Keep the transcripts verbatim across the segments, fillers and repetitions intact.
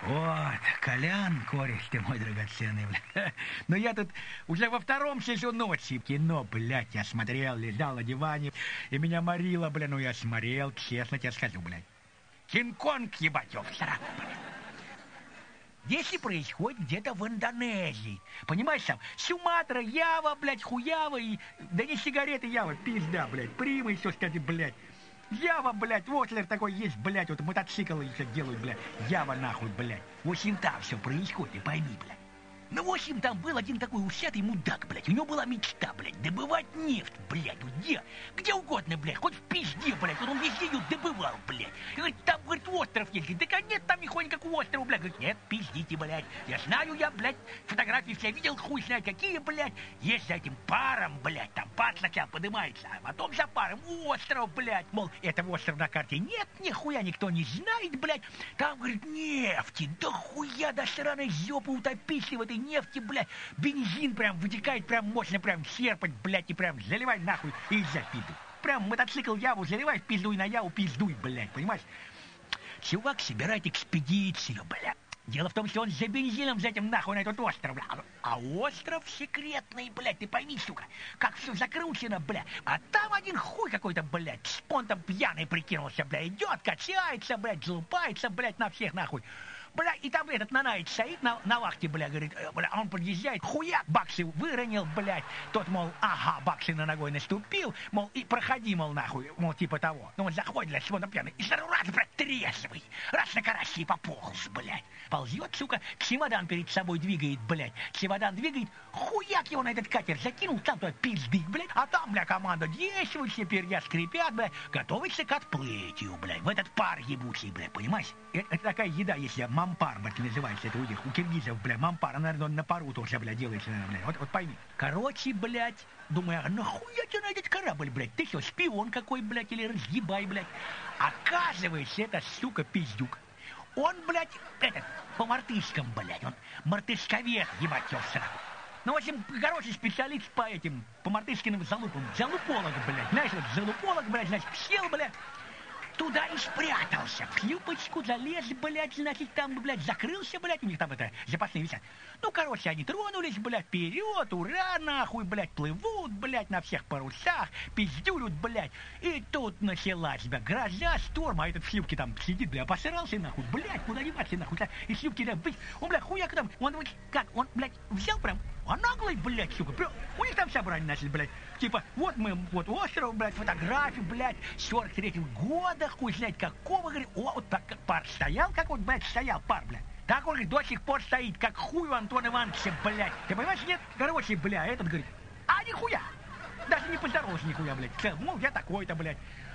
Вот, Колян, кореш ты мой драгоценный, бля. Но я тут уже во втором сезоне ночи кино, блядь, я смотрел, лежал на диване, и меня морило, бля, ну я смотрел, честно тебе скажу, блядь. Кинг-Конг, ебать, его в сраку, блядь. Если происходит где-то в Индонезии, понимаешь, там, Суматра, Ява, блядь, Хуява, и, да не сигареты Ява, пизда, блядь, Прима и все, кстати, блядь. Ява, блядь, Вотлер такой есть, блядь, вот мотоциклы еще делают, блядь. Ява нахуй, блядь. В общем, там все происходит, пойми, блядь. Ну, в общем, там был один такой усатый мудак, блядь. У него была мечта, блядь, добывать нефть, блядь. Где? Где угодно, блядь. Хоть в пизде, блядь. Вот он везде ее добывал, блядь. И говорит, там, говорит, остров есть. Говорит, да нет там нихуя никакого острова, блядь. Говорит, нет, пиздите, блядь. Я знаю, я, блядь, фотографии все видел, хуй знает какие, блядь. Есть за этим паром, блядь. Там пар сначала поднимается, а потом за паром остров, блядь. Мол, этого острова на карте нет, нихуя никто не знает, блядь. Там, говорит, нефти. Да хуя до сраной жопы утопить в этой нефти, блядь, бензин прям вытекает, прям мощно, прям серпать, блядь, и прям заливай нахуй и за пизду. Прям мотоцикл Яву заливай, пиздуй на Яву, пиздуй, блядь, понимаешь? Чувак собирает экспедицию, блядь. Дело в том, что он за бензином, за этим нахуй на этот остров, блядь. А остров секретный, блядь, ты пойми, сука, как все закручено, блядь. А там один хуй какой-то, блядь, спонтом пьяный прикинулся, блядь, идет, качается, блядь, залупается, блядь, на всех нахуй. Бля, и там этот Нанаич стоит на, на вахте, бля, говорит, бля, он подъезжает, хуяк, баксы выронил, блядь. Тот, мол, ага, баксы на ногой наступил, мол, и проходи, мол, нахуй, мол, типа того. Ну, он заходит, блядь, он пьяный, и сразу раз, блядь, трезвый, раз на карасе и пополз, блядь. Ползет, сука, чемодан перед собой двигает, блядь. Чемодан двигает, хуяк его на этот катер закинул, там туда пиздик, блядь. А там, бля, команда действует, все перья скрипят, блядь, готовится к отплытию, блядь, в этот пар ебучий, блядь, понимаешь? Это, это такая еда, если мампар, блядь, называется, это у них, у киргизов, бля, мампар, наверное, он на пару тоже, бля, делается, бля, вот, вот пойми. Короче, блядь, думаю, а нахуя тебе на этот корабль, блядь, ты что, шпион какой, блядь, или разъебай, блядь? Оказывается, это, сука, пиздюк. Он, блядь, этот, по мартышкам, блядь, он мартышковед, ебать, его в сраку. Ну, в общем, хороший специалист по этим, по мартышкиным залупам, залуполог, блядь, знаешь, вот залуполог, блядь, значит, сел, блядь, туда и спрятался, в шлюпочку залез, блядь, значит, там, блядь, закрылся, блядь, у них там это, запасные висят. Ну, короче, они тронулись, блядь, вперед, ура, нахуй, блядь, плывут, блядь, на всех парусах, пиздюлют, блядь. И тут началась, блядь, гроза, шторм, а этот в шлюпке там сидит, блядь, посрался, нахуй, блядь, куда деваться, нахуй, и шлюпки, да, блядь, он, блядь, хуяк там, он, как, он, блядь, взял прям, а наглый, блядь, сука, прям, у них там собрание начали, блядь, типа, вот мы, вот остров, блядь, фотографии, блядь, сорок третьего года, хуй знает какого, говорит, о, вот так пар стоял, как вот, блядь, стоял пар, блядь. Так он, говорит, до сих пор стоит, как хуй у Антона Ивановича, блядь. Ты понимаешь, нет? Короче, бля, этот говорит, а нихуя. Даже не поздоровался нихуя, блядь. Мол, я такой-то, блядь.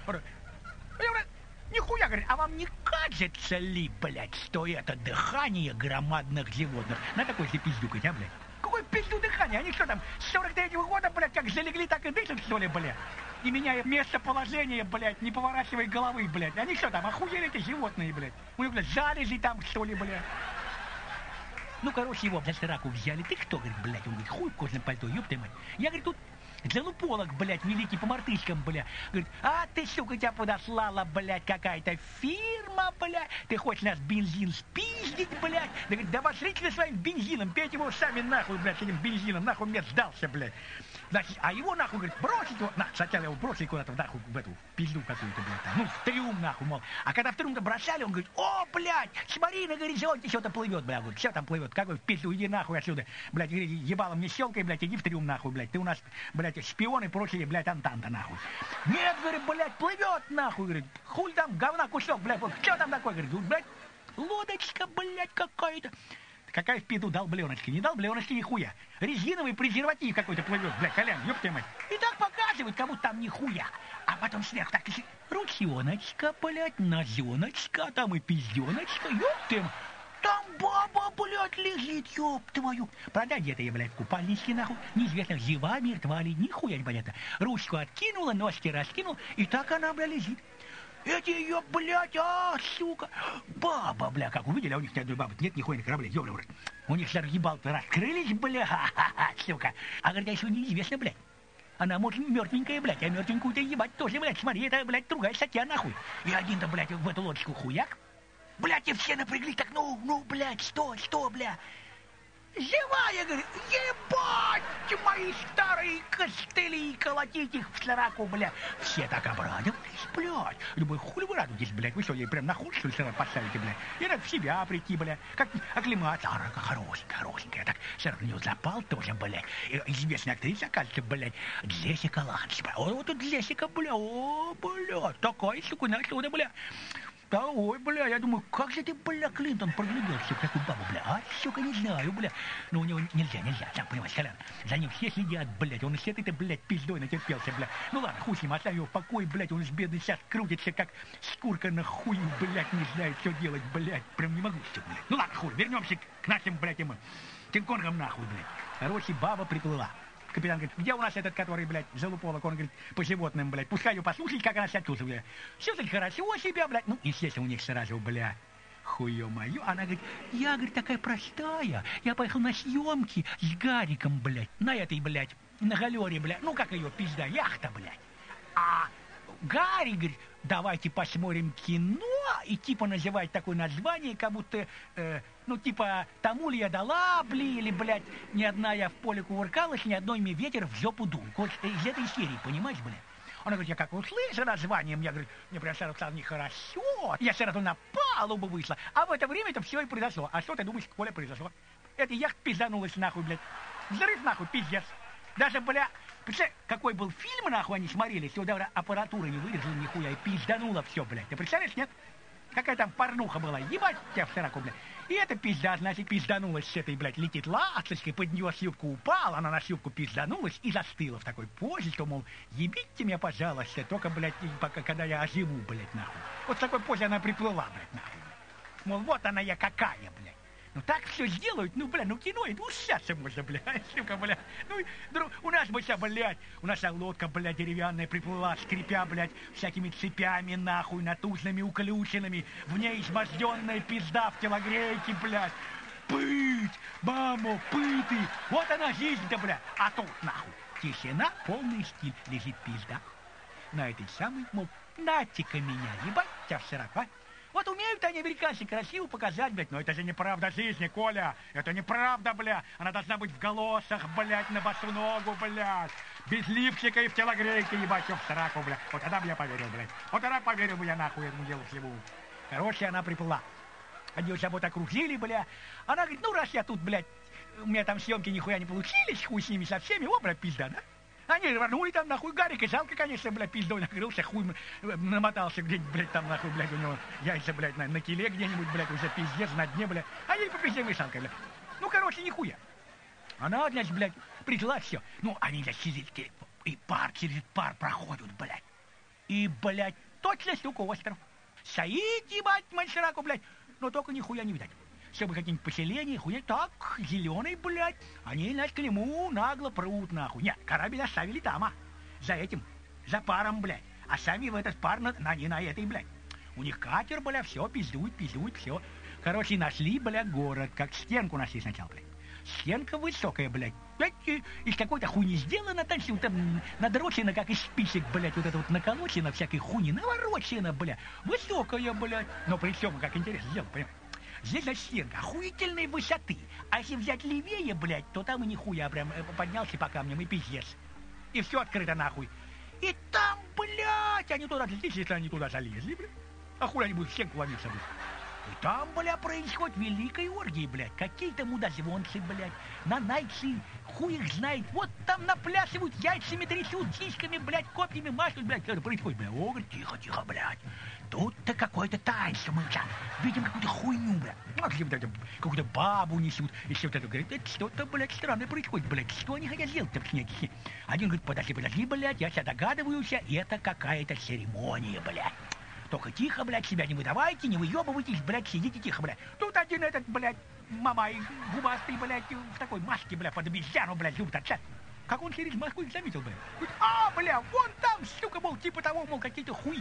Нихуя, говорит, а вам не кажется ли, блядь, что это дыхание громадных животных? На такой себе пиздюкать, а, блядь? Какое пизду дыхание? Они что там, с сорок третьего года, блядь, как залегли, так и дышат, что ли, блядь? Не меняя местоположение, блядь, не поворачивая головы, блядь. Они что там, охуели эти животные, блядь? У них, блядь, залезли там, что ли, блядь? Ну, короче, его за сраку взяли. Ты кто, говорит, блядь? Он говорит, хуй в кожаном пальто, ёб ты мать. Я, говорит, тут залуполог, блядь, великий по мартышкам, блядь. Говорит, а ты, сука, тебя подослала, блядь, какая-то фирма, блядь. Ты хочешь нас бензин спиздить, блядь? Да, говорит, да пошлите вы своим бензином, пейте его сами нахуй, блядь, с этим бензином. Нахуй мне сдался, блядь. Значит, а его, нахуй, говорит, бросить его, на, сначала его бросили куда-то, нахуй, в эту пизду какую-то, блядь, там, ну, в трюм, нахуй, мол. А когда в трюм-то бросали, он говорит, о, блядь, смотри, на горизонте что-то плывет, блядь, говорит, что там плывет, какой в пизду, иди нахуй отсюда, блядь, ебалом не щелкай, блядь, иди в трюм, нахуй, блядь, ты у нас, блядь, шпионы прочили, блядь, Антанта, нахуй. Нет, говорит, блядь, плывет, нахуй, говорит, хуй там, говна кусок, блядь, вот, что там такое, говорит, блядь, лодочка, блядь, какая-то. Какая в пизду долбленочка? Не долбленочка, нихуя. Резиновый презерватив какой-то плывет, блядь, Колян, ёб твою мать. И так показывают, кому там нихуя. А потом сверху так, ручоночка, блядь, нозеночка, там и пизденочка, ёб ты мать. Там баба, блядь, лежит, ёб твою. Правда, где-то я, блядь, в купальничке, нахуй, неизвестно, жива, мертва ли, нихуя непонятно. Ручку откинула, ножки раскинула, и так она, блядь, лежит. Эти ее, блядь, а, сука, баба, бля, как увидели, а у них ни одной бабы нет, нихуя на корабле, ёбля, блядь. У них сразу ебал-то раскрылись, бля, ха-ха-ха, сука. А говорят, еще неизвестно, блядь. Она, может, мертвенькая, блядь, а мертвенькую-то ебать тоже, блядь, смотри, это, блядь, другая статья, нахуй. И один-то, блядь, в эту лодочку хуяк, Блядь, и все напрягли, так, ну, ну, блядь, что, что, бля? Живая, говорит, ебать, мои старые костыли, колотить их в сраку, бля. Все так обрадовались, блядь. Думаю, хули вы радуетесь, блядь, вы что, ей прям на хуй, что ли, сразу поставите, блядь? И надо в себя прийти, бля, как оклематься. А рака хорошенькая, хорошенькая, так сразу на него запал тоже, блядь. И известная актриса, оказывается, блядь, Джессика Ланч, блядь. О, вот тут Джессика, бля, о, блядь, такая, сука, наша, бля. Да, ой, бля, я думаю, как же ты, бля, Клинтон, прогляделся в такую бабу, бля, а, сука, не знаю, бля. Но у него нельзя, нельзя, сам понимаешь, Колян, за ним все следят, блядь, он с этой-то, блядь, пиздой натерпелся, бля. Ну ладно, хуй с ним, оставь его в покое, блядь, он с бедный сейчас крутится, как скурка на хуй, блядь, не знает, что делать, блядь, прям не могу, все, блядь. Ну ладно, хуй, вернемся к нашим, блядь, ему, Кинг-Конгам нахуй, блядь. Короче, баба приплыла. Капитан говорит, где у нас этот, который, блядь, залуполок? Он говорит, по животным, блядь, пускай ее послушать, как она себя чувствует, блядь. Все таки хорошо себя, блядь. Ну, естественно, у них сразу, бля, хуё моё. Она говорит, я, говорит, такая простая. Я поехал на съемки с Гариком, блядь, на этой, блядь, на галере, блядь. Ну, как ее пизда, яхта, блядь. А Гарри, говорит, давайте посмотрим кино, и типа называет такое название, как будто, э, ну, типа, тому ли я дала, бли, или, блядь, ни одна я в поле кувыркалась, ни одной мне ветер в жопу дул. Вот из этой серии, понимаешь, блядь? Она говорит, я как услышу название, мне, говорит, мне прям сразу стало нехорошо, я сразу на палубу вышла, а в это время это все и произошло. А что ты думаешь, Коля, произошло? Эта яхта пизданулась нахуй, блядь. Взрыв нахуй, пиздец. Даже, бля, представляешь, какой был фильм, нахуй, они смотрели, сюда аппаратура не вырезала нихуя, и пиздануло все, блядь. Ты представляешь, нет? Какая там порнуха была, ебать тебя в сраку, блядь. И эта пизда, значит, пизданулась с этой, блядь, летит ласточкой, под нее с юбку упала, она на юбку пизданулась и застыла в такой позе, что, мол, ебите меня, пожалуйста, только, блядь, пока, когда я оживу, блядь, нахуй. Вот в такой позе она приплыла, блядь, нахуй. Мол, вот она я какая, блядь. Ну так все сделают, ну, бля, ну кино, это ушаться можно, бля, сука, бля. Ну, друг, у нас бы вся, блядь, у нас вся лодка, бля, деревянная приплыла, скрипя, блядь, всякими цепями, нахуй, натужными уключенными, в ней изможденная пизда в телогрейке, блядь. Пыть, маму, пыты, вот она жизнь-то, бля. А тут, нахуй, тишина, полный стиль, лежит пизда. На этой самой, мол, нате-ка меня, ебать, тебя в сорок, а? Вот умеют они, американцы, красиво показать, блядь, но это же неправда жизни, Коля. Это неправда, бля. Она должна быть в галошах, блядь, на босу ногу, блядь. Без лифчика и в телогрейке, ебать, всё в сраку, блядь. Вот тогда бы я поверил, блядь. Вот тогда поверил бы я, нахуй, этому делу всему. Короче, она приплыла. Они вот вот окружили, бля. Она говорит, ну, раз я тут, блядь, у меня там съемки нихуя не получились, хуй с ними со всеми, о, блядь, пизда, да? Они рванули там, нахуй, Гарика, жалко, конечно, блядь, пиздой накрылся, хуй намотался где-нибудь, блядь, там, нахуй, блядь, у него яйца, блядь, на, на киле где-нибудь, блядь, уже пиздец, на дне, блядь. Они по пизде вышалкой, блядь. Ну, короче, нихуя. Она, значит, блядь, пришла, все. Ну, они, значит, сидят, и пар через пар проходят, блядь. И, блядь, точно, сука, остров. Стоит, ебать, мальчараку, блядь, но только нихуя не видать. Чтобы какие-нибудь поселения, хуя, так, зеленый, блядь, они, значит, к нему нагло прут, нахуй. Нет, корабль оставили там, а, за этим, за паром, блядь, а сами в этот пар, на, на, не на этой, блядь. У них катер, блядь, все, пиздует, пиздует, все. Короче, нашли, блядь, город, как стенку нашли сначала, блядь. Стенка высокая, блядь, блядь, из какой-то хуйни сделана, там все там надрочено, как из спичек, блядь, вот это вот наколочено, всякой хуйни, наворочено, блядь, высокая, блядь. Но при всем, как интересно сделано, понимаешь? Здесь, значит, стенка охуительной высоты. А если взять левее, блядь, то там и нихуя прям поднялся по камням, и пиздец. И все открыто, нахуй. И там, блядь, они туда залезли, если они туда залезли, блядь. А хуй они будут в стенку ломиться, блядь. И там, бля, происходит великая оргия, блядь. Какие-то мудозвонцы, блядь, нанайцы, хуй их знает. Вот там наплясывают, яйцами трясут, сиськами, блядь, копьями машут, блядь. Что это происходит, блядь? О, говорит, тихо, тихо, блядь. Тут-то какое-то таинство, мы сейчас видим какую-то хуйню, блядь. Ну, какую-то бабу несут. И все вот это, говорит, это что-то, блядь, странное происходит, блядь. Что они хотят сделать-то в снеге? Один говорит, подожди, подожди, блядь, я себя догадываюсь, это какая-то церемония, блядь. Только тихо, блядь, себя не выдавайте, не выебывайтесь, блядь, сидите тихо, блядь. Тут один этот, блядь, мамай, губастый, блядь, в такой маске, блядь, под обезьяну, блядь, любит отца. Как он через маску их заметил, блядь. Говорит, а, бля, вон там, сука, мол, типа того, мол, какие-то хуи.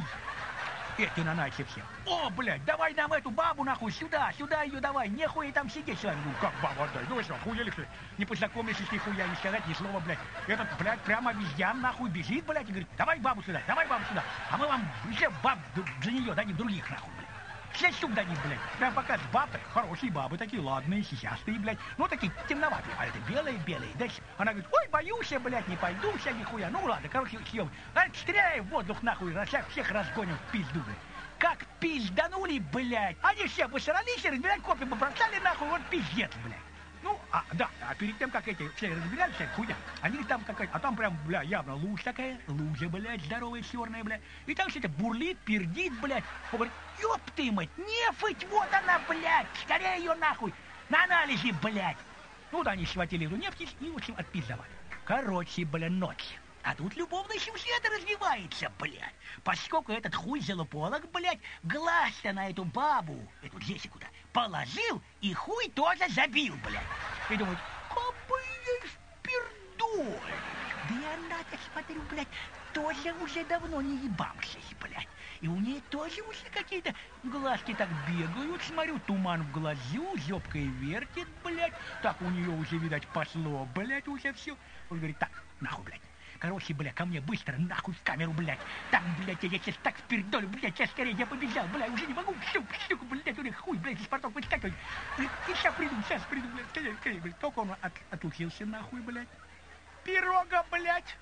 Эти нанайцы все. О, блядь, давай нам эту бабу, нахуй, сюда, сюда ее давай, нехуй там сидеть с вами. Ну, как бабу отдай? Ну, вы что, хуели, что ли? Не познакомились, нихуя, не сказать ни слова, блядь. Этот, блядь, прямо обезьян, нахуй, бежит, блядь, и говорит, давай бабу сюда, давай бабу сюда. А мы вам еще баб за нее дадим других, нахуй, блядь. Все сюда не, блядь. Прям пока с баб, хорошие бабы, такие ладные, сисястые, блядь. Ну, такие темноватые, а это белые-белые. Дальше она говорит, ой, боюсь я, блядь, не пойду, вся нихуя. Ну, ладно, короче, съем. А стреляй в воздух, нахуй, всех, всех разгоним в пизду, блядь. Как пизданули, блядь. Они все посрались, разбирать копии побросали, нахуй, вот пиздец, блядь. Ну, а, да, а перед тем, как эти все разбирались, вся хуйня, они там какая-то, а там прям, бля, явно лужа такая, лужа, блядь, здоровая, черная, блядь. И там все это бурлит, пердит, блядь. Он говорит, ёб ты, мать, нефть, вот она, блядь, скорее ее нахуй, на анализе, блядь. Ну, да, они схватили эту нефть и, в общем, отпиздовали. Короче, бля, ночь. А тут любовный сюжет развивается, блядь. Поскольку этот хуй залуполог, блядь, глаз-то на эту бабу, эту Джессику-то, положил и хуй тоже забил, блядь. И думают, какой ей впердоль. Да и она-то, смотрю, блядь, тоже уже давно не ебамшись, блядь. И у нее тоже уже какие-то глазки так бегают, смотрю, туман в глазу, зёбкой вертит, блядь. Так у нее уже, видать, пошло, блядь, уже все. Он говорит, так, нахуй, блядь. Короче, бля, ко мне быстро, нахуй в камеру, блядь. Там, блядь, я сейчас так впердолю, блядь, сейчас скорее я побежал, блядь, уже не могу, щук, щук, блядь, у них хуй, блядь, из портов выскакивать. И сейчас приду, сейчас приду, блядь, скорее, скорее, блядь. Только он от, отлучился, нахуй, блядь. Пирога, блядь.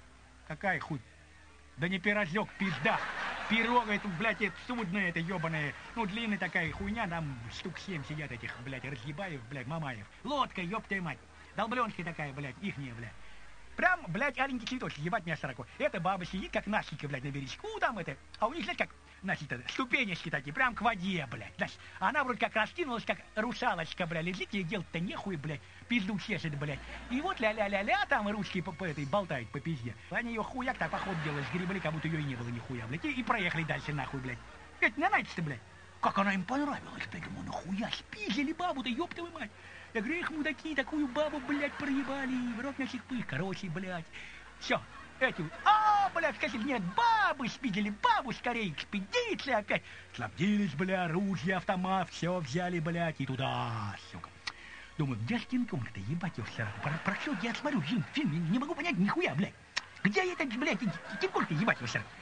Какая хуй? Да не пирожок, пизда. Пирога, это, блядь, это судная, это ебаная, ну, длинная такая хуйня, там штук семь сидят этих, блядь, разъебаев, блядь, мамаев. Лодка, ёб твою мать. Долбленка такая, блядь, ихняя, блядь. Прям, блядь, аленький цветочек, ебать меня сороку. Эта баба сидит, как Настенька, блядь, на бережку там это. А у них, знаешь, как, значит, ступенечки такие, прям к воде, блядь. Значит, она вроде как раскинулась, как русалочка, блядь, лежит, ей делать-то нехуй, блядь, пизду чешет, блядь. И вот ля-ля-ля-ля, там ручки по, по этой болтают по пизде. Они ее хуяк так поход делали, сгребли, как будто ее и не было нихуя, блядь. И, и проехали дальше, нахуй, блядь. Ведь не нравится-то, блядь. Как она им понравилась, блядь, думаю, нахуя спиздили бабу-то, ёб твою мать. Я говорю, их мудаки такую бабу, блядь, проебали, в рот на пых, короче, блядь. Все, эти, а, блядь, сказали, нет, бабы спидели, бабу скорее, экспедиции опять. Снабдились, бля, оружие, автомат, все взяли, блядь, и туда, сука. Думаю, где Кинг-Конг-то, ебать его сраку, про, про что я смотрю фильм, фильм, не, не могу понять нихуя, блядь. Где этот, блядь, Кинг-Конг-то, ебать его сраку.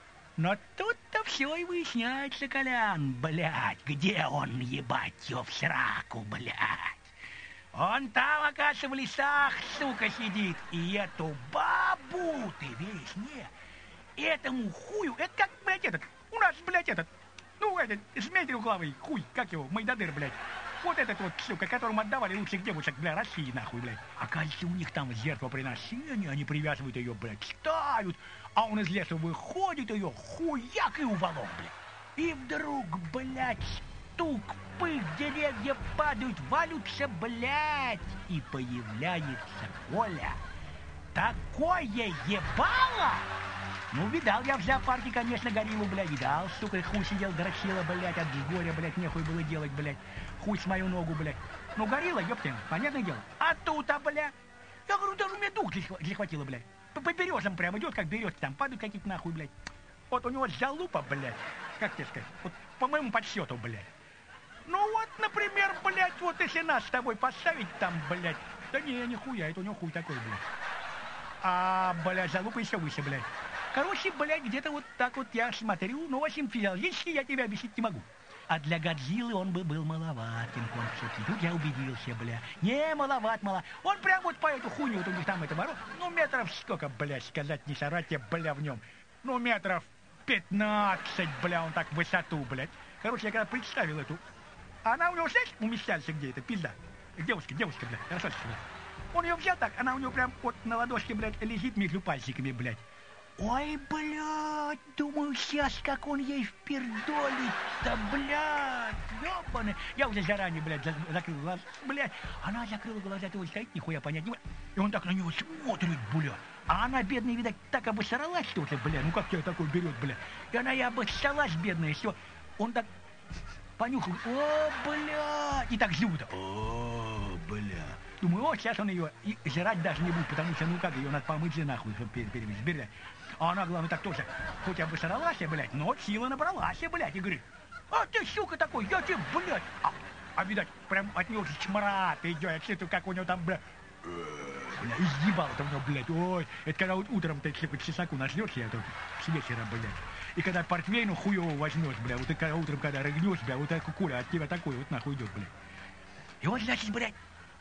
Но тут-то все и выясняется, Колян, блядь, где он, ебать его в сраку, блядь. Он там, оказывается, в лесах, сука, сидит. И эту бабу, ты весь, не, этому хую, это как, блядь, этот, у нас, блядь, этот, ну, этот, змей трехглавый, хуй, как его, Майдадыр, блядь. Вот этот вот, сука, которому отдавали лучших девушек, бля, России, нахуй, блядь. Оказывается, у них там жертвоприношение, они привязывают ее, блядь, ставят, а он из леса выходит ее, хуяк и уволок, блядь. И вдруг, блядь, стук, пых, деревья падают, валются, блядь, и появляется Коля. Такое ебало! Ну, видал я в зоопарке, конечно, гориллу, блядь, видал, сука, хуй сидел, дрочила, блядь, от горя, блядь, нехуй было делать, блядь, хуй с мою ногу, блядь. Ну, горилла, ёптин, понятное дело. А тут-то, блядь, я говорю, даже мне дух захватило, блядь. По, по березам прям идет, как березки, там падают какие-то нахуй, блядь. Вот у него залупа, блядь, как тебе сказать, вот по моему подсчету, блядь. Ну вот, например, блядь, вот если нас с тобой поставить там, блядь, да не, нихуя, это у него хуй такой, блядь. А, блядь, залупа еще выше, блядь. Короче, блядь, где-то вот так вот я смотрю, ну, в общем, физиологически я тебе объяснить не могу. А для Годзиллы он бы был маловат, Кинг-Конг все-таки. Тут я убедился, бля. Не, маловат, мало. Он прям вот по эту хуйню, вот у них там это ворот. Ну, метров сколько, блядь, сказать не сорать тебе, бля, в нем. Ну, метров пятнадцать, бля, он так в высоту, блядь. Короче, я когда представил эту... Она у него, знаешь, умещается где это, пизда. Девушка, девушка, блядь, красавчик, блядь. Он ее взял так, она у него прям вот на ладошке, блядь, лежит между пальчиками, блядь. Ой, блядь, думаю, сейчас как он ей впердолит-то, блядь, ёбаный. Я уже заранее, блядь, за закрыл глаза, блядь. Она закрыла глаза, ты вот стоит, нихуя понять не может. И он так на него смотрит, блядь. А она, бедная, видать, так обосралась что-то, блядь. Ну как тебя такой берет, блядь. И она и обоссалась, бедная, все. Он так понюхал, о, блядь, и так зубы-то, о, блядь. Думаю, о, сейчас он ее и жрать даже не будет, потому что, ну как, ее надо помыть же нахуй, чтобы перевести, блядь. А она, главное, так тоже, хоть обосралась, блядь, но сила набралась, блядь, и говорит, а ты, сука, такой, я тебе, блядь. А, а видать, прям от него же чмрат идет, я чувствую, как у него там, блядь, бля, изъебало-то у него, блядь, ой, это когда вот утром ты, сука, чесаку нажрешь, я тут с вечера, блядь. И когда портвейну хуёво возьмешь, бля, вот ты когда утром, когда рыгнешь, бля, вот такая куля от тебя такой вот нахуй идет, бля. И вот, значит, блядь,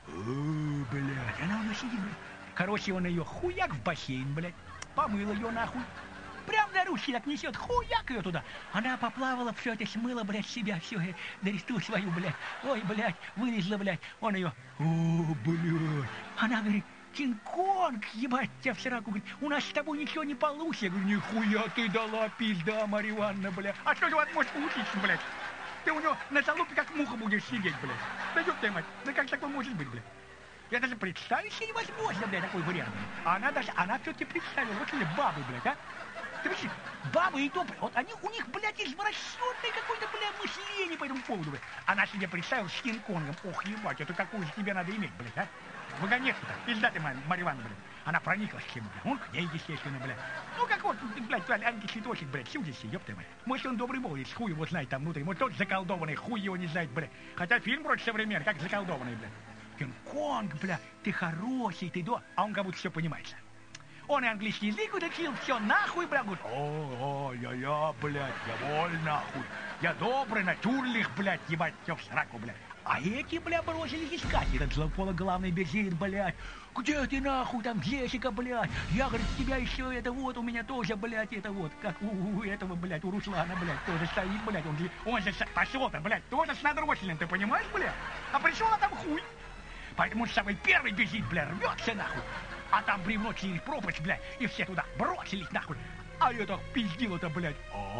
о, блядь, она у нас сидит, блядь. Короче, он ее хуяк в бассейн, блядь, помыл ее нахуй. Прям на ручки так несет, хуяк ее туда. Она поплавала, все это смыла, блядь, себя, все, доресту свою, блядь. Ой, блядь, вылезла, блядь. Он ее, о, блядь. Она говорит, Кинг-Конг, ебать тебя в сраку, говорит, у нас с тобой ничего не получится. Я говорю, нихуя ты дала, пизда, Марья Ивановна, блядь. А что же у вас может получиться, блядь? Ты у него на залупе как муха будешь сидеть, блядь. Да ёб твою мать, да как такое может быть, блядь? Я даже представить себе невозможно, блядь, такой вариант. А она даже, она все-таки представила, вот или бабы, блядь, а? Ты вообще, бабы и то, блядь, вот они, у них, блядь, извращенное какое-то, блядь, мышление по этому поводу, блядь. Она себе представила с Кинг-Конгом. Ох, ебать, это какую же тебе надо иметь, блядь, а? Вагонетку-то, пизда ты, Марья Ивановна, блядь. Она прониклась к нему, блядь. Он к ней, естественно, блядь. Ну, как вот, блядь, Аньки Цветочек, блядь, сюдись, ёб ты, блядь. Может, он добрый молодец, хуй его знает там внутри. Может, тот заколдованный, хуй его не знает, блядь. Хотя фильм вроде современный, как заколдованный, блядь. Кинг-Конг, бля, ты хороший, ты до... А он как будто все понимается. Он и английский язык учил, все нахуй, бля, говорит, о, о, я-я, блядь, я воль нахуй. Я добрый, натюрлих, блядь, ебать, все в сраку, блядь. А эти, бля, бросились искать. Этот злопологлавный бежит, блядь. Где ты, нахуй, там, Джессика, блядь? Я, говорит, тебя еще, это вот, у меня тоже, блядь, это вот, как у, у этого, блядь, у Руслана, блядь, тоже стоит, блядь. Он же, он же пошел-то, блядь, тоже с надроченным, ты понимаешь, блядь? А пришел, а там хуй. Поэтому он самый первый бежит, бля, рвется, нахуй. А там бревно через пропасть, блядь, и все туда бросились, нахуй. А я так пиздил-то, блядь.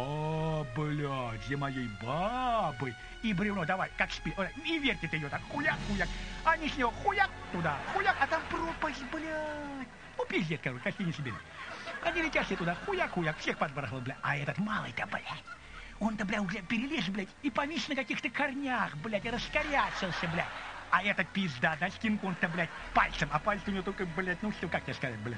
А, блядь, за моей бабой. И бревно давай, как спи... И вертит ее так, хуяк-хуяк. Они с него хуяк туда, хуяк, а там пропасть, блядь. Ну, пиздец, короче, кости не себе. Они летят все туда, хуяк-хуяк, всех подбросил, блядь. А этот малый-то, блядь, он-то, блядь, уже перелез, блядь, и повис на каких-то корнях, блядь, и раскорячился, блядь. А этот пизда, да, с Кинг-Конг-то, блядь, пальцем. А пальцы у него только, блядь, ну что, как тебе сказать, блядь?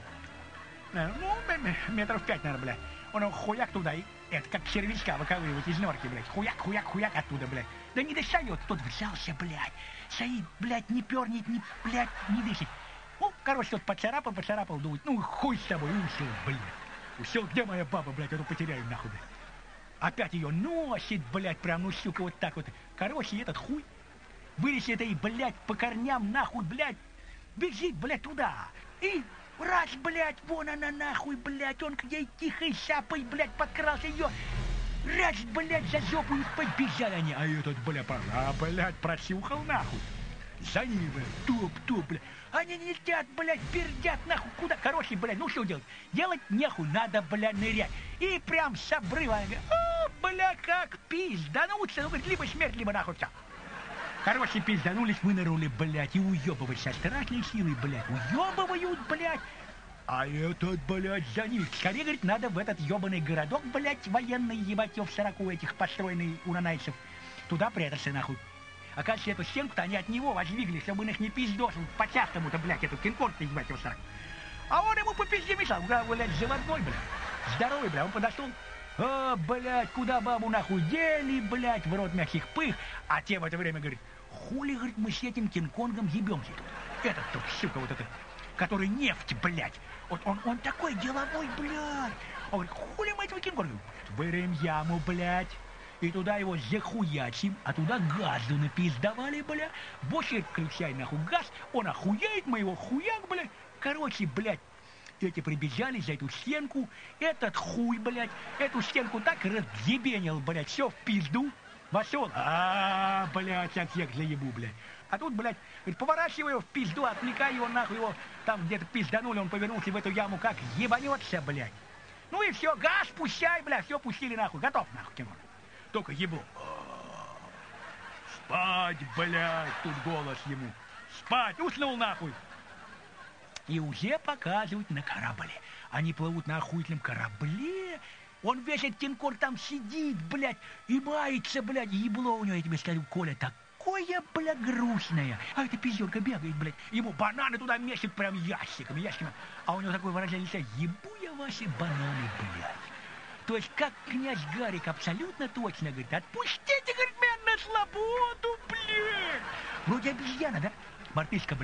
Ну, метров пять, наверное, блядь. Он его хуяк туда, и это как червячка выковыривать из норки, блядь. Хуяк, хуяк, хуяк оттуда, блядь. Да не достает, тот взялся, блядь. Стоит, блядь, не пернет, не, блядь, не дышит. Ну, короче, тот поцарапал, поцарапал, думает, ну, хуй с тобой, ушел, блядь. Все, где моя баба, блядь, я тут потеряю, нахуй, блядь. Опять ее носит, блядь, прям, ну, сука, вот так вот. Короче, этот хуй вылез этой, блядь, по корням, нахуй, блядь, бежит, блядь, туда. И раз, блядь, вон она, нахуй, блядь, он к ней тихой сапой, блядь, подкрался ее. Раз, блядь, за жопу их побежали они. А этот, блядь, а, блядь, просюхал, нахуй. За ним, блядь, топ-топ, блядь. Они не летят, блядь, пердят, нахуй, куда? Короче, блядь, ну что делать? Делать нехуй, надо, блядь, нырять. И прям с обрыва, она говорит, о, блядь, как пиздануться, ну, говорит, либо смерть, либо нахуй все. Короче, пизданулись, вынырнули, блядь, и уебывают со страшной силой, блядь, уебывают, блядь. А этот, блядь, за ними. Скорее, говорит, надо в этот ебаный городок, блядь, военный, ебать, в сороку этих построенный у нанайцев. Туда прятаться, нахуй. Оказывается, эту стенку-то они от него воздвигли, чтобы он их не пиздошил, по-частому-то, блядь, эту Кинг-Конг-то, ебать, в сороку. А он ему по пизде мешал, блядь, заводной, блядь. Здоровый, блядь, он подошел. О, блядь, куда бабу нахуй дели, блядь, в рот мягких пых. А те в это время говорит, хули, говорит, мы с этим Кинг-Конгом ебемся тут. Этот тут, сука, вот этот, который нефть, блядь. Вот он, он такой деловой, блядь. Он говорит, хули мы этого Кинг-Конга? Вырыем яму, блядь. И туда его захуячим, а туда газу напиздавали, блядь. Больше включай нахуй газ, он охуеет, мы его хуяк, блядь. Короче, блядь. Эти прибежали за эту стенку, этот хуй, блядь, эту стенку так разъебенил, блядь, все в пизду, вошел, а, блядь, отсек заебу, блядь. А тут, блядь, говорит, поворачивай его в пизду, отвлекай его, нахуй его, там где-то пизданули, он повернулся в эту яму, как ебанется, блядь. Ну и все, газ пущай, блядь, все пустили, нахуй, готов, нахуй, Кинг. Только ебу. Спать, блядь, тут голос ему, спать, уснул, нахуй. И уже показывают на корабле. Они плывут на охуительном корабле. Он весь этот Кинг-Конг там сидит, блядь, и мается, блядь. Ебло у него, я тебе скажу, Коля, такое, блядь, грустное. А эта пизденка бегает, блядь. Ему бананы туда месяц прям ящиками, ящиками. А у него такое выражение лица, ебу я ваши бананы, блядь. То есть, как князь Гарик абсолютно точно говорит, отпустите, говорит, меня на свободу, блядь. Вроде обезьяна, да? Мартышка, блядь.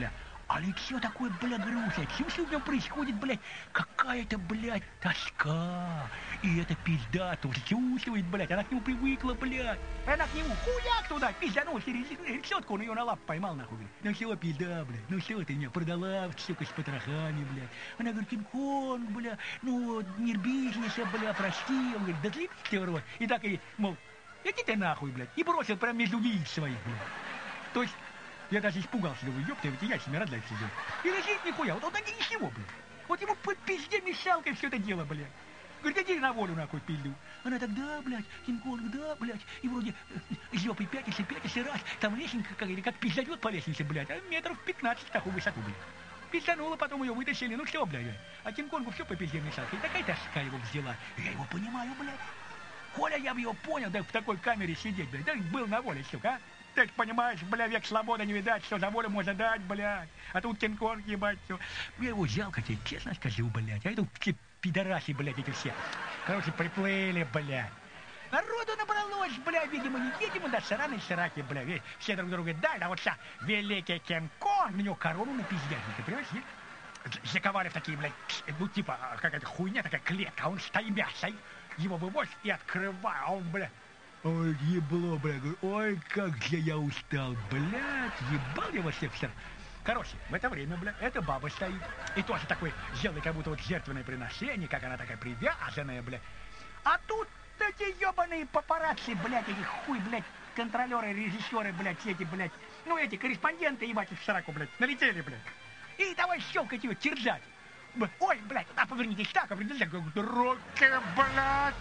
А лицо такое, бля, грустное. Что все в нем происходит, блядь? Какая-то, блядь, тоска. И эта пизда тоже чувствует, блядь. Она к нему привыкла, блядь. Она к нему хуяк туда, пизданулась. И решетку он ее на лапу поймал, нахуй, блядь. Ну все, пизда, блядь. Ну все, ты меня продала, сука, с потрохами, блядь. Она говорит, Кинг-Конг, бля, ну, не бизнеса, бля, прости. Он говорит, да злит тебе в рот. И так и, мол, иди ты нахуй, блядь. И бросил прям между яиц своих, блядь. То есть... Я даже испугался, думаю, ёпта, ведь я себе родлясь сидел. И лежит нихуя, вот он один ничего, блядь. Вот ему по пизде мешалкой все это дело, блядь. Говорит, иди на волю, нахуй, пизду. Она так, да, блядь, Кинг-Конг, да, блядь. И вроде жопой пятишься, пятишься, раз. Там лестница какая-то, как пиздадет по лестнице, блядь. А метров пятнадцать такую высоту, блядь. Пизданула, потом ее вытащили, ну все, блядь. А Кинг-Конгу все по пизде мешалкой. И такая тоска его взяла. Я его понимаю, блядь. Коля, я бы его понял, да в такой камере сидеть, блядь. Да был на воле, сука, а. Ты понимаешь, бля, век свободы не видать, что за волю можно дать, блядь. А тут Кинг-Конг, ебать, все. Мне его жалко тебе, честно скажу, блядь. А это все пидораси, блядь, эти все. Короче, приплыли, блядь. Народу набралось, блядь, видимо, не видимо, да, сраные сраки, блядь. Все друг друга дали, а вот сейчас великий Кинг-Конг, на него корону на пиздец, ты понимаешь, нет? Заковали в такие, блядь, ну, типа, какая-то хуйня, такая клетка, а он стоимясой. Его вывозят и открывают, а он, блядь. Ой, ебло, бля, говорю, ой, как же я устал, блядь, ебал я вас всех. Короче, в это время, бля, эта баба стоит, и тоже такой, сделай как будто вот жертвенное приношение, как она такая привязанная, бля. А тут эти ебаные папарацци, блядь, эти хуй, блядь, контролеры, режиссеры, блядь, все эти, блядь, ну эти корреспонденты, ебать, в сраку, блядь, налетели, блядь. И давай щелкать его, терзать. Ой, блядь, а повернитесь так, а повернитесь так, руки, блядь.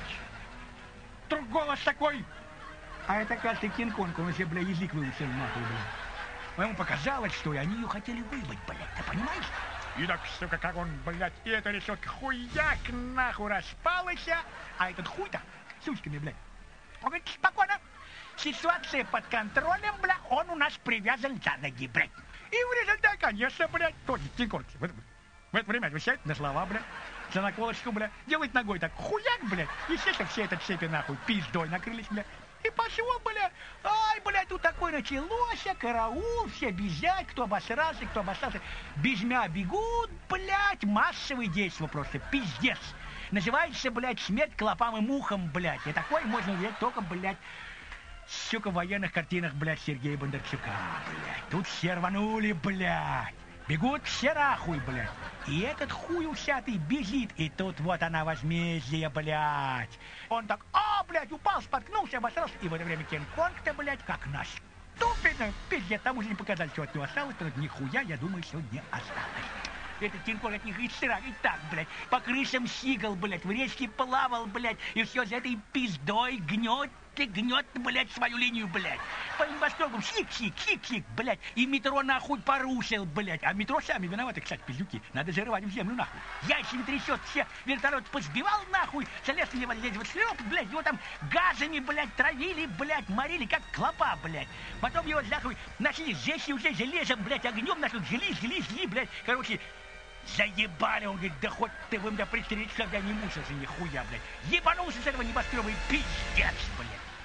Вдруг голос такой. А это, кажется, Кинг-Конг, он себе, бля, язык выучил, нахуй, бля. Ему показалось, что они ее хотели выбыть, блядь, ты понимаешь? И так, сука, как он, блядь, и эта решетка хуяк нахуй распалась, а этот хуй-то с сучками, блядь. Он говорит, спокойно, ситуация под контролем, бля, он у нас привязан за ноги, блядь. И в результате, конечно, блядь, тот Кинг-Конг в это время отвечает на слова, блядь. За наколочку, бля, делает ногой так, хуяк, блядь, естественно, все это цепи, нахуй, пиздой накрылись, бля, и пошло, бля, ай, бля, тут такое началось, караул, все бежать, кто обосрался, кто обосрался, бежмя бегут, блядь, массовые действия просто, пиздец, называется, блядь, смерть клопам и мухам, блядь, и такое можно увидеть только, блядь, сука, в военных картинах, блядь, Сергея Бондарчука, блядь, тут все рванули, блядь. Бегут все нахуй, блядь. И этот хуй усятый бежит. И тут вот она возмездие, блядь. Он так, а, блядь, упал, споткнулся, обосрался. И в это время Кинг-Конг-то, блядь, как наступит. Пиздец, там уже не показали, что от него осталось. Потому что нихуя, я думаю, что не осталось. Этот Кинг-Конг от них и срак, и так, блядь, по крышам сигал, блядь, в речке плавал, блядь, и все за этой пиздой гнет, гнет, блядь, свою линию, блядь. По небоскребам сик-сик, сик-сик, блядь, и метро нахуй порушил, блядь. А метро сами виноваты, кстати, пиздюки. Надо зарывать в землю, нахуй. Яйцами трясет, все вертолет позбивал, нахуй. Залез на него, здесь вот шлеп, блядь, его там газами, блядь, травили, блядь, морили, как клопа, блядь. Потом его, нахуй, начали жечь уже железом, блядь, огнем, нахуй, жгли, жгли, жгли, блядь. Короче, заебали, он говорит, да хоть ты вы меня пристрелить, когда не мучился, нихуя, блядь. Ебанулся с этого небоскреба и пиздец, блядь.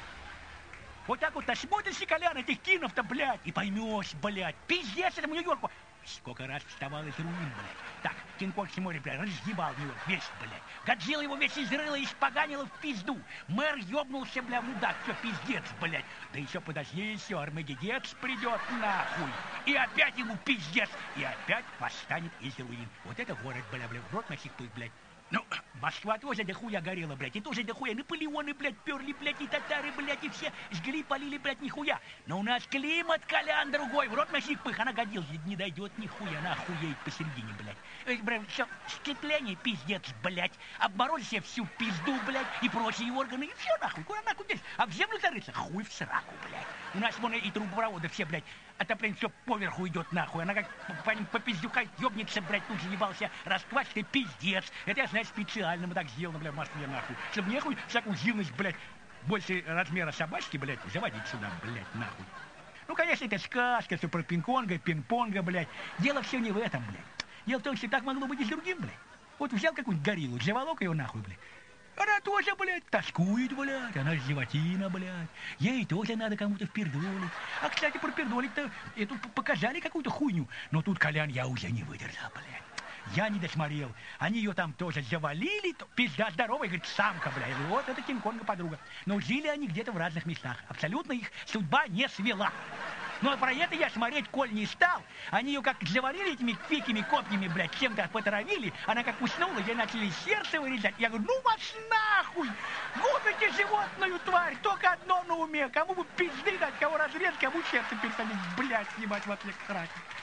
Вот так вот насмотришься, Колян, этих кинов-то, блядь, и поймешь, блядь, пиздец этому Нью-Йорку. Сколько раз вставал из руин, блядь. Так, Кинг-Конг смотрит, блядь, разъебал Нью-Йорк весь, блядь. Годзилла его весь изрыла и испоганила в пизду. Мэр ёбнулся, бля, мудак, все, пиздец, блядь. Да еще подожди, еще Армагеддец придет, нахуй. И опять ему пиздец. И опять восстанет из руин. Вот это город, бля, бля, в рот насипает, блядь. Ну, Москва тоже дохуя горела, блядь, и тоже дохуя Наполеоны, блядь, перли, блядь, и татары, блядь, и все жгли, полили, блядь, нихуя. Но у нас климат, Колян, другой, в рот носик пых, она годилась, не дойдет нихуя, она охуеет посередине, блядь. Эй, блядь, все, сцепление, пиздец, блядь, обморозили себе всю пизду, блядь, и прочие органы, и все, нахуй, куда нахуй здесь? А в землю зарыться, хуй в сраку, блядь. У нас вон и трубопроводы все, блядь, отопление все поверху идет, нахуй, она как по, по пиздюка ёбнется, блядь, тут же ебался, расквасит, и пиздец. Это я знаю, специально мы так сделано, блядь, в Москве, нахуй. Чтобы нехуй всякую живность, блядь, больше размера собачки, блядь, заводить сюда, блядь, нахуй. Ну, конечно, это сказка, все про пинг-понга, пинг-понга, блядь. Дело все не в этом, блядь. Дело в том, что так могло быть и с другим, блядь. Вот взял какую-нибудь гориллу, заволок ее нахуй, блядь. Она тоже, блядь, тоскует, блядь. Она животина, блядь. Ей тоже надо кому-то впердолить. А, кстати, про пердолить-то эту показали какую-то хуйню. Но тут, Колян, я уже не выдержал, блядь. Я не досмотрел. Они ее там тоже завалили. То, пизда здоровая, говорит, самка, блядь. Вот это Кинг-Конга подруга. Но жили они где-то в разных местах. Абсолютно их судьба не свела. Но про это я смотреть, коль не стал. Они ее как завалили этими дикими копьями, блядь, чем-то потравили. Она как уснула, ей начали сердце вырезать. Я говорю, ну вас нахуй! Губите животную тварь! Только одно на уме. Кому бы пизды дать, кого разрезать, кому сердце пересадить. Блядь, ебать, во всех срать.